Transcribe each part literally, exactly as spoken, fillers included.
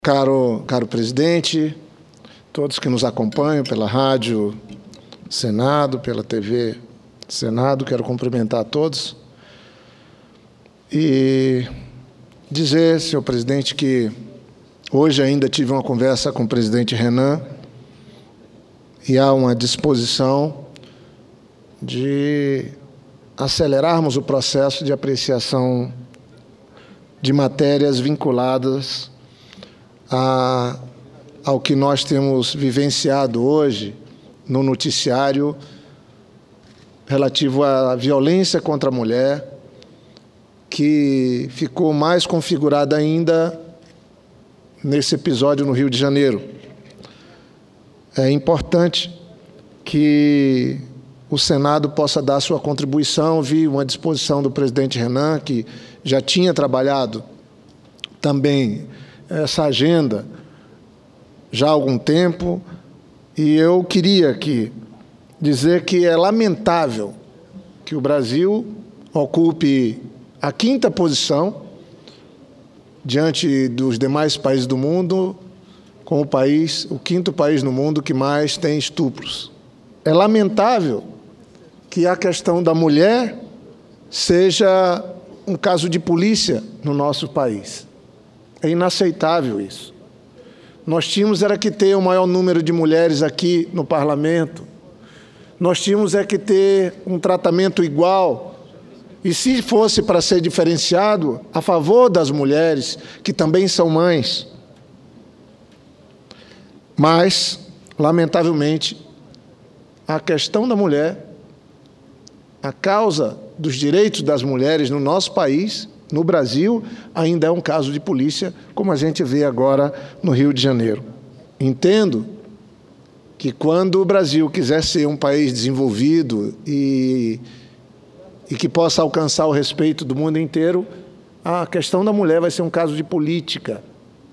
Caro, caro presidente, todos que nos acompanham pela Rádio Senado, pela T V Senado, quero cumprimentar a todos e dizer, senhor presidente, que hoje ainda tive uma conversa com o presidente Renan e há uma disposição de acelerarmos o processo de apreciação de matérias vinculadas A, ao que nós temos vivenciado hoje no noticiário relativo à violência contra a mulher, que ficou mais configurada ainda nesse episódio no Rio de Janeiro. É importante que o Senado possa dar sua contribuição. Vi uma disposição do presidente Renan, que já tinha trabalhado também essa agenda já há algum tempo, e eu queria aqui dizer que é lamentável que o Brasil ocupe a quinta posição diante dos demais países do mundo, como o país, o quinto país no mundo que mais tem estupros. É lamentável que a questão da mulher seja um caso de polícia no nosso país. É inaceitável isso. Nós tínhamos era que ter o maior número de mulheres aqui no parlamento. Nós tínhamos é que ter um tratamento igual. E se fosse para ser diferenciado, a favor das mulheres, que também são mães. Mas, lamentavelmente, a questão da mulher, a causa dos direitos das mulheres no nosso país, no Brasil, ainda é um caso de polícia, como a gente vê agora no Rio de Janeiro. Entendo que quando o Brasil quiser ser um país desenvolvido e, e que possa alcançar o respeito do mundo inteiro, a questão da mulher vai ser um caso de política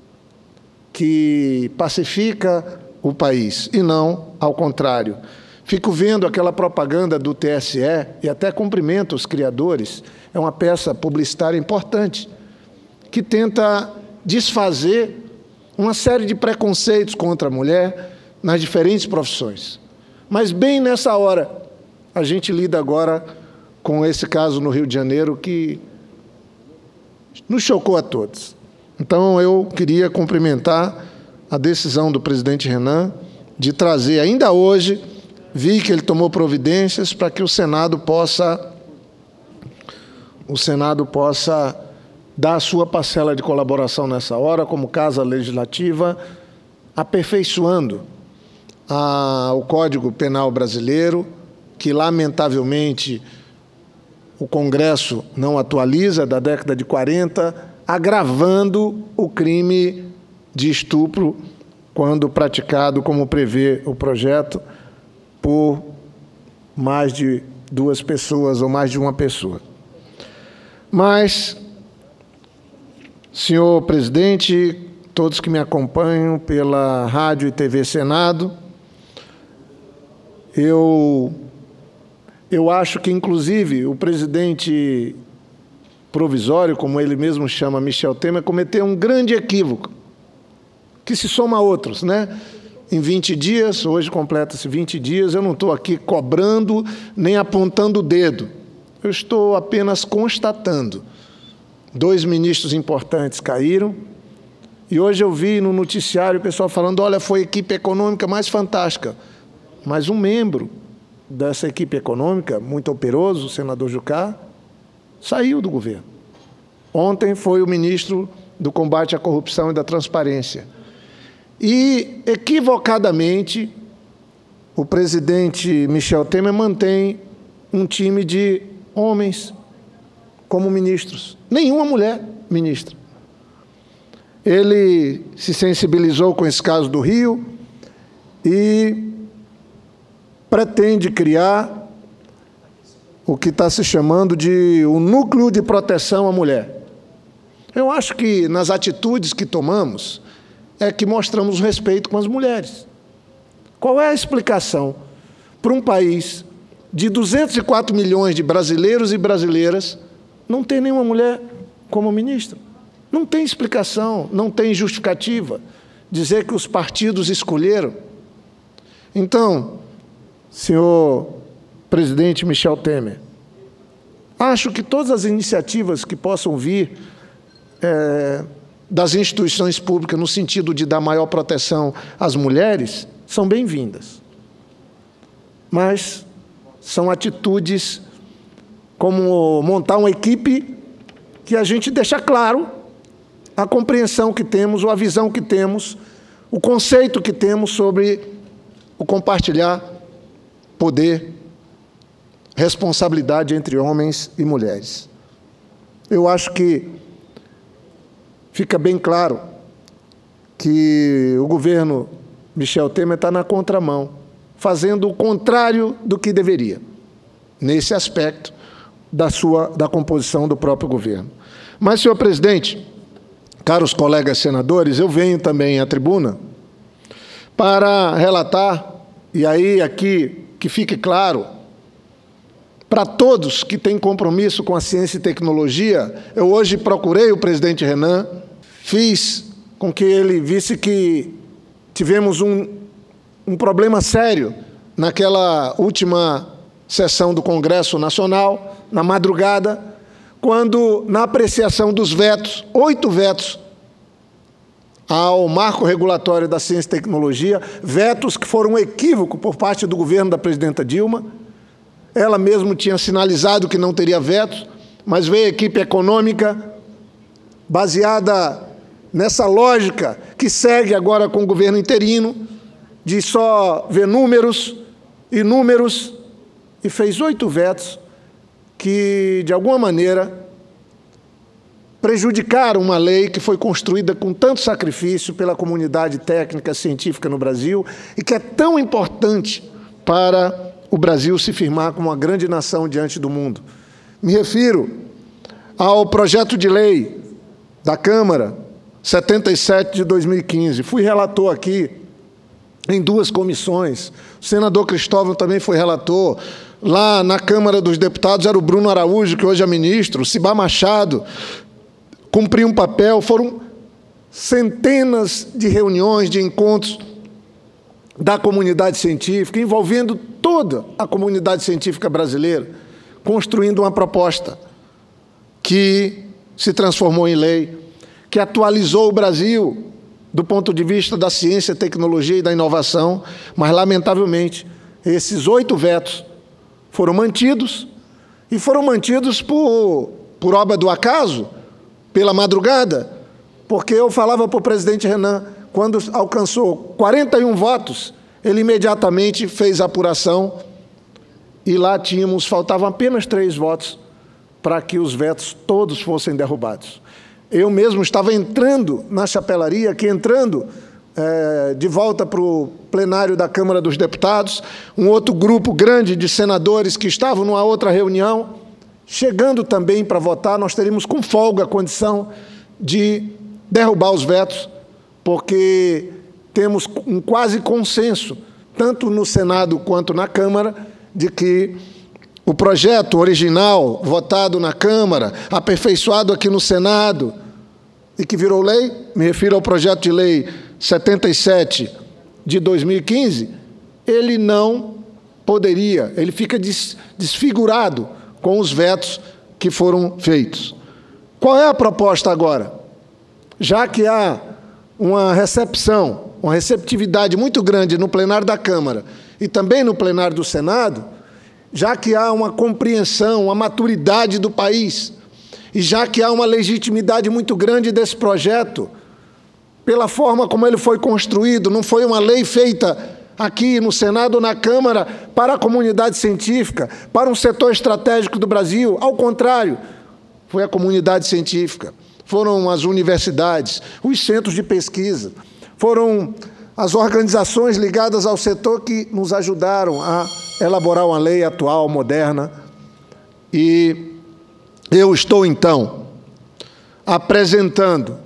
que pacifica o país, e não ao contrário. Fico vendo aquela propaganda do T S E e até cumprimento os criadores. É uma peça publicitária importante que tenta desfazer uma série de preconceitos contra a mulher nas diferentes profissões. Mas bem nessa hora, a gente lida agora com esse caso no Rio de Janeiro que nos chocou a todos. Então, eu queria cumprimentar a decisão do presidente Renan de trazer ainda hoje. Vi que ele tomou providências para que o Senado possa, o Senado possa dar a sua parcela de colaboração nessa hora, como Casa Legislativa, aperfeiçoando a, o Código Penal brasileiro, que, lamentavelmente, o Congresso não atualiza, da década de quarenta, agravando o crime de estupro, quando praticado, como prevê o projeto, por mais de duas pessoas ou mais de uma pessoa. Mas, senhor presidente, todos que me acompanham pela Rádio e T V Senado, eu, eu acho que, inclusive, o presidente provisório, como ele mesmo chama, Michel Temer, cometeu um grande equívoco, que se soma a outros, né? Em vinte dias, hoje completa-se vinte dias, eu não estou aqui cobrando nem apontando o dedo. Eu estou apenas constatando. Dois ministros importantes caíram, e hoje eu vi no noticiário o pessoal falando, olha, foi a equipe econômica mais fantástica. Mas um membro dessa equipe econômica, muito operoso, o senador Jucá, saiu do governo. Ontem foi o ministro do Combate à Corrupção e da Transparência. E, equivocadamente, o presidente Michel Temer mantém um time de homens como ministros. Nenhuma mulher ministra. Ele se sensibilizou com esse caso do Rio e pretende criar o que está se chamando de o núcleo de proteção à mulher. Eu acho que, nas atitudes que tomamos, é que mostramos respeito com as mulheres. Qual é a explicação para um país de duzentos e quatro milhões de brasileiros e brasileiras não ter nenhuma mulher como ministra? Não tem explicação, não tem justificativa. Dizer que os partidos escolheram. Então, senhor presidente Michel Temer, acho que todas as iniciativas que possam vir é, das instituições públicas no sentido de dar maior proteção às mulheres são bem-vindas. Mas são atitudes como montar uma equipe que a gente deixa claro a compreensão que temos, ou a visão que temos, o conceito que temos sobre o compartilhar poder, responsabilidade entre homens e mulheres. Eu acho que fica bem claro que o governo Michel Temer está na contramão, fazendo o contrário do que deveria, nesse aspecto da sua, da composição do próprio governo. Mas, senhor presidente, caros colegas senadores, eu venho também à tribuna para relatar, e aí aqui que fique claro, para todos que têm compromisso com a ciência e tecnologia, eu hoje procurei o presidente Renan, fiz com que ele visse que tivemos um, um problema sério naquela última sessão do Congresso Nacional, na madrugada, quando, na apreciação dos vetos, oito vetos ao marco regulatório da ciência e tecnologia, vetos que foram um equívoco por parte do governo da presidenta Dilma. Ela mesma tinha sinalizado que não teria vetos, mas veio a equipe econômica, baseada nessa lógica que segue agora com o governo interino, de só ver números e números, e fez oito vetos que, de alguma maneira, prejudicaram uma lei que foi construída com tanto sacrifício pela comunidade técnica científica no Brasil e que é tão importante para o Brasil se firmar como uma grande nação diante do mundo. Me refiro ao projeto de lei da Câmara setenta e sete de dois mil e quinze. Fui relator aqui em duas comissões. O senador Cristóvão também foi relator. Lá na Câmara dos Deputados era o Bruno Araújo, que hoje é ministro, o Cibá Machado, cumpriu um papel. Foram centenas de reuniões, de encontros da comunidade científica, envolvendo toda a comunidade científica brasileira, construindo uma proposta que se transformou em lei, que atualizou o Brasil do ponto de vista da ciência, tecnologia e da inovação, mas, lamentavelmente, esses oito vetos foram mantidos, e foram mantidos por, por obra do acaso, pela madrugada, porque eu falava para o presidente Renan, quando alcançou quarenta e um votos, ele imediatamente fez a apuração, e lá tínhamos, faltavam apenas três votos para que os vetos todos fossem derrubados. Eu mesmo estava entrando na chapelaria, aqui entrando é, de volta para o plenário da Câmara dos Deputados, um outro grupo grande de senadores que estavam numa outra reunião, chegando também para votar. Nós teríamos com folga a condição de derrubar os vetos, porque temos um quase consenso, tanto no Senado quanto na Câmara, de que o projeto original, votado na Câmara, aperfeiçoado aqui no Senado, e que virou lei, me refiro ao projeto de lei setenta e sete de dois mil e quinze, ele não poderia, ele fica desfigurado com os vetos que foram feitos. Qual é a proposta agora? Já que há uma recepção, uma receptividade muito grande no plenário da Câmara e também no plenário do Senado, já que há uma compreensão, uma maturidade do país, e já que há uma legitimidade muito grande desse projeto, pela forma como ele foi construído, não foi uma lei feita aqui no Senado ou na Câmara para a comunidade científica, para um setor estratégico do Brasil, ao contrário, foi a comunidade científica, foram as universidades, os centros de pesquisa, foram as organizações ligadas ao setor que nos ajudaram a elaborar uma lei atual, moderna. E eu estou, então, apresentando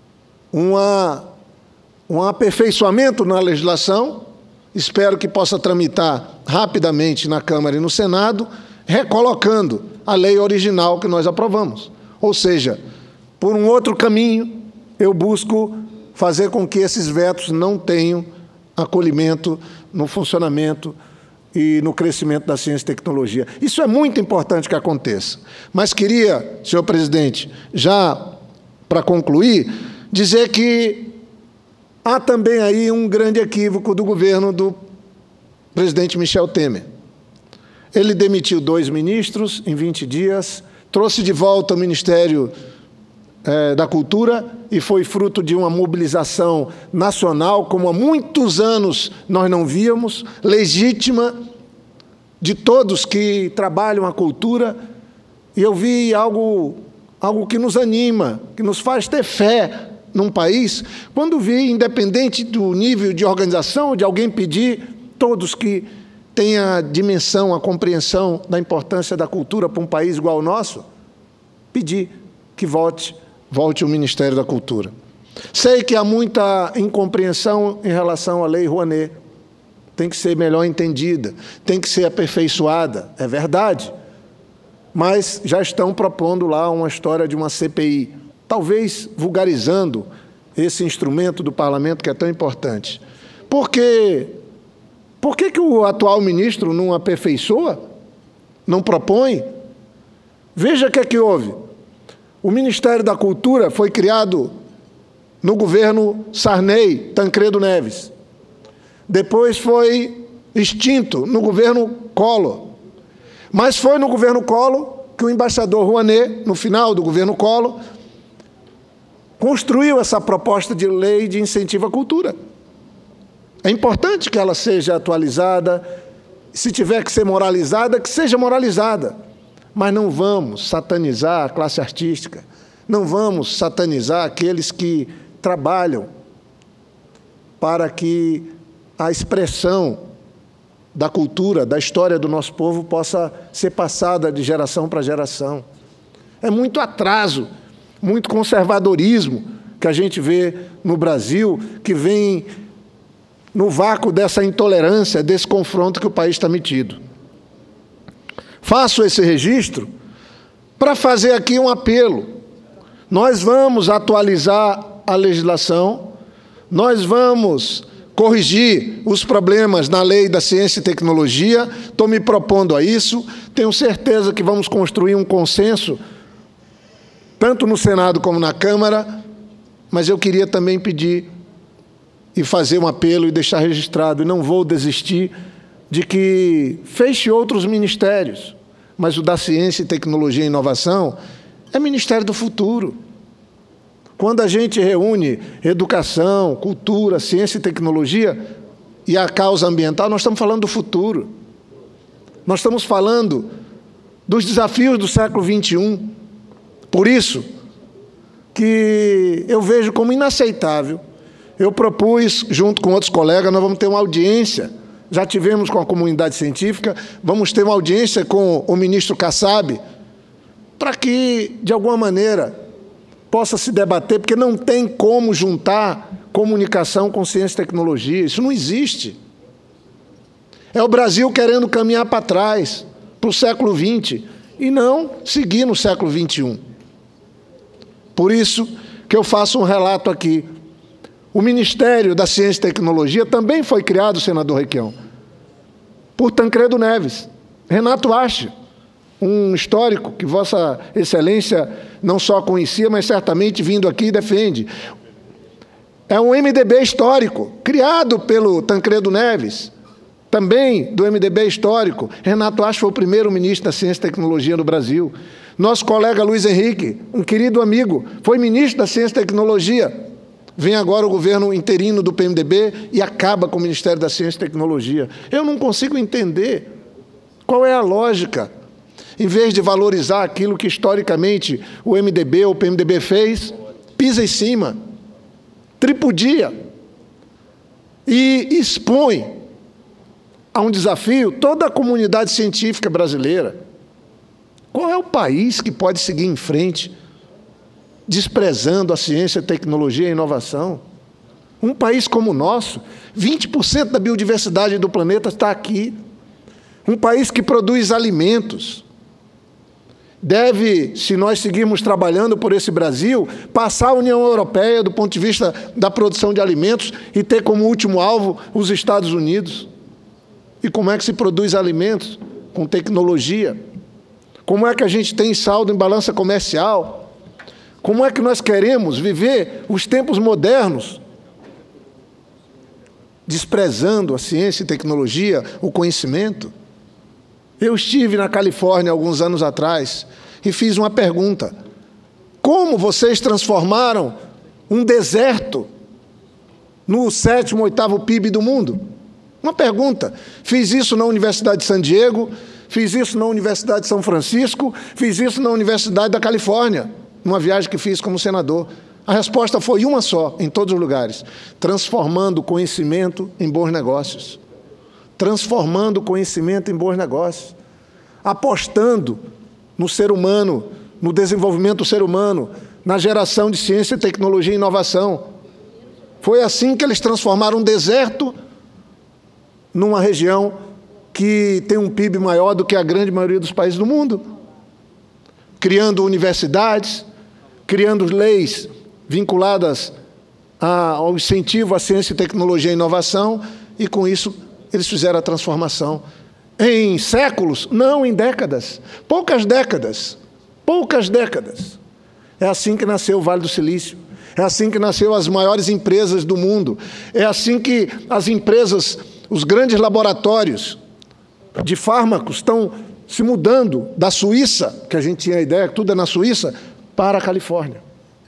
uma, um aperfeiçoamento na legislação, espero que possa tramitar rapidamente na Câmara e no Senado, recolocando a lei original que nós aprovamos. Ou seja, por um outro caminho, eu busco fazer com que esses vetos não tenham acolhimento no funcionamento e no crescimento da ciência e tecnologia. Isso é muito importante que aconteça. Mas queria, senhor presidente, já para concluir, dizer que há também aí um grande equívoco do governo do presidente Michel Temer. Ele demitiu dois ministros em vinte dias, trouxe de volta o Ministério eh, da Cultura e foi fruto de uma mobilização nacional, como há muitos anos nós não víamos, legítima, de todos que trabalham a cultura. E eu vi algo, algo que nos anima, que nos faz ter fé num país, quando vi, independente do nível de organização, de alguém pedir, todos que têm a dimensão, a compreensão da importância da cultura para um país igual ao nosso, pedir que volte, volte o Ministério da Cultura. Sei que há muita incompreensão em relação à Lei Rouanet, tem que ser melhor entendida, tem que ser aperfeiçoada, é verdade, mas já estão propondo lá uma história de uma C P I, talvez vulgarizando esse instrumento do parlamento que é tão importante. Por quê? Por que que o atual ministro não aperfeiçoa? Não propõe? Veja o que é que houve. O Ministério da Cultura foi criado no governo Sarney, Tancredo Neves. Depois foi extinto no governo Collor. Mas foi no governo Collor que o embaixador Rouanet, no final do governo Collor, construiu essa proposta de lei de incentivo à cultura. É importante que ela seja atualizada, se tiver que ser moralizada, que seja moralizada. Mas não vamos satanizar a classe artística, não vamos satanizar aqueles que trabalham para que a expressão da cultura, da história do nosso povo possa ser passada de geração para geração. É muito atraso, muito conservadorismo que a gente vê no Brasil, que vem no vácuo dessa intolerância, desse confronto que o país está metido. Faço esse registro para fazer aqui um apelo. Nós vamos atualizar a legislação, nós vamos corrigir os problemas na lei da ciência e tecnologia, estou me propondo a isso, tenho certeza que vamos construir um consenso, tanto no Senado como na Câmara, mas eu queria também pedir e fazer um apelo e deixar registrado, e não vou desistir, de que feche outros ministérios, mas o da Ciência, Tecnologia e Inovação é Ministério do Futuro. Quando a gente reúne educação, cultura, ciência e tecnologia e a causa ambiental, nós estamos falando do futuro. Nós estamos falando dos desafios do século vinte e um. Por isso que eu vejo como inaceitável. Eu propus, junto com outros colegas, nós vamos ter uma audiência, já tivemos com a comunidade científica, vamos ter uma audiência com o ministro Kassab, para que, de alguma maneira, possa se debater, porque não tem como juntar comunicação com ciência e tecnologia, isso não existe. É o Brasil querendo caminhar para trás, para o século vinte, e não seguir no século vinte e um. Por isso que eu faço um relato aqui. O Ministério da Ciência e Tecnologia também foi criado, senador Requião, por Tancredo Neves, Renato Acha, um histórico que Vossa Excelência não só conhecia, mas certamente vindo aqui defende. É um M D B histórico, criado pelo Tancredo Neves, também do M D B histórico. Renato Acha foi o primeiro ministro da Ciência e Tecnologia no Brasil. Nosso colega Luiz Henrique, um querido amigo, foi ministro da Ciência e Tecnologia. Vem agora o governo interino do P M D B e acaba com o Ministério da Ciência e Tecnologia. Eu não consigo entender qual é a lógica. Em vez de valorizar aquilo que historicamente o M D B ou o P M D B fez, pisa em cima, tripudia e expõe a um desafio toda a comunidade científica brasileira. Qual é o país que pode seguir em frente desprezando a ciência, a tecnologia e a inovação? Um país como o nosso, vinte por cento da biodiversidade do planeta está aqui. Um país que produz alimentos. deve, se nós seguirmos trabalhando por esse Brasil, passar a União Europeia do ponto de vista da produção de alimentos e ter como último alvo os Estados Unidos. E como é que se produz alimentos? Com tecnologia. Como é que a gente tem saldo em balança comercial? Como é que nós queremos viver os tempos modernos, desprezando a ciência e tecnologia, o conhecimento? Eu estive na Califórnia alguns anos atrás e fiz uma pergunta: como vocês transformaram um deserto no sétimo, oitavo P I B do mundo? Uma pergunta. Fiz isso na Universidade de San Diego, fiz isso na Universidade de São Francisco, fiz isso na Universidade da Califórnia, numa viagem que fiz como senador. A resposta foi uma só, em todos os lugares: transformando o conhecimento em bons negócios. Transformando o conhecimento em bons negócios. Apostando no ser humano, no desenvolvimento do ser humano, na geração de ciência, tecnologia e inovação. Foi assim que eles transformaram um deserto numa região que tem um P I B maior do que a grande maioria dos países do mundo. Criando universidades, criando leis vinculadas ao incentivo à ciência, tecnologia e inovação, e com isso eles fizeram a transformação. Em séculos? Não, em décadas. Poucas décadas. Poucas décadas. É assim que nasceu o Vale do Silício. É assim que nasceu as maiores empresas do mundo. É assim que as empresas, os grandes laboratórios de fármacos estão se mudando da Suíça, que a gente tinha a ideia que tudo é na Suíça, para a Califórnia.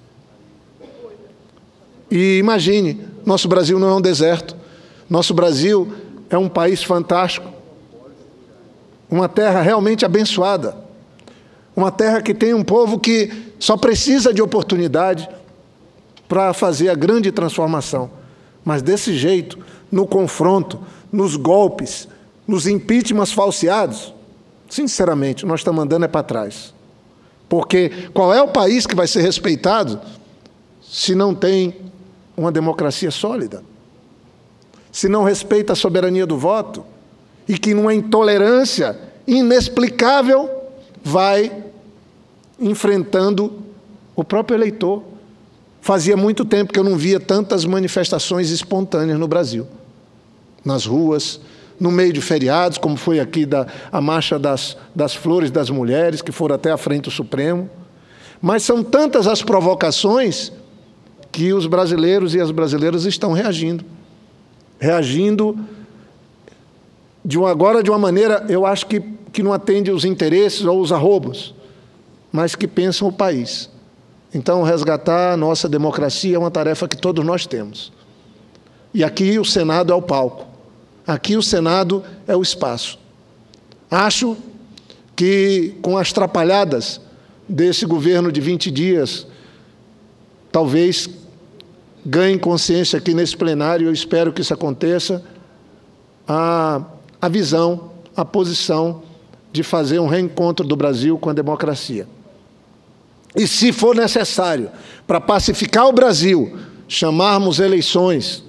E imagine, nosso Brasil não é um deserto. Nosso Brasil é um país fantástico, uma terra realmente abençoada, uma terra que tem um povo que só precisa de oportunidade para fazer a grande transformação. Mas desse jeito, no confronto, nos golpes, nos impeachments falseados, sinceramente, nós estamos andando é para trás. Porque qual é o país que vai ser respeitado se não tem uma democracia sólida? Se não respeita a soberania do voto, e que numa intolerância inexplicável vai enfrentando o próprio eleitor. Fazia muito tempo que eu não via tantas manifestações espontâneas no Brasil. Nas ruas, no meio de feriados, como foi aqui da, a Marcha das, das Flores das Mulheres, que foram até a frente do Supremo. Mas são tantas as provocações que os brasileiros e as brasileiras estão reagindo. Reagindo de uma, agora de uma maneira, eu acho que, que não atende os interesses ou os arrobos, mas que pensam o país. Então, resgatar a nossa democracia é uma tarefa que todos nós temos. E aqui o Senado é o palco. Aqui o Senado é o espaço. Acho que, com as trapalhadas desse governo de vinte dias, talvez ganhe consciência aqui nesse plenário, eu espero que isso aconteça, a, a visão, a posição de fazer um reencontro do Brasil com a democracia. E, se for necessário, para pacificar o Brasil, chamarmos eleições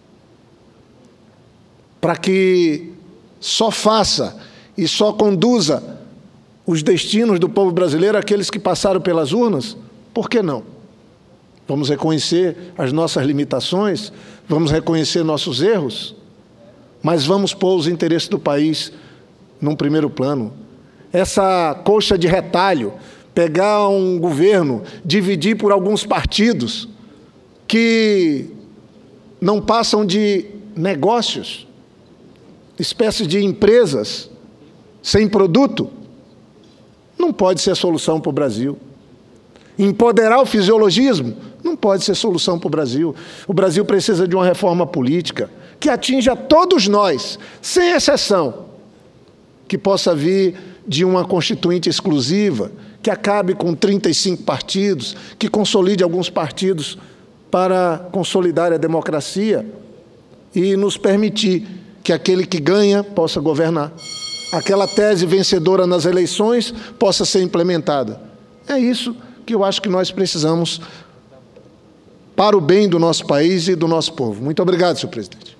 para que só faça e só conduza os destinos do povo brasileiro aqueles que passaram pelas urnas, por que não? Vamos reconhecer as nossas limitações, vamos reconhecer nossos erros, mas vamos pôr os interesses do país num primeiro plano. Essa coxa de retalho, pegar um governo, dividir por alguns partidos que não passam de negócios, espécies de empresas sem produto, não pode ser a solução para o Brasil. Empoderar o fisiologismo não pode ser solução para o Brasil. O Brasil precisa de uma reforma política que atinja todos nós, sem exceção, que possa vir de uma constituinte exclusiva, que acabe com trinta e cinco partidos, que consolide alguns partidos para consolidar a democracia e nos permitir que aquele que ganha possa governar. Aquela tese vencedora nas eleições possa ser implementada. É isso que eu acho que nós precisamos para o bem do nosso país e do nosso povo. Muito obrigado, senhor presidente.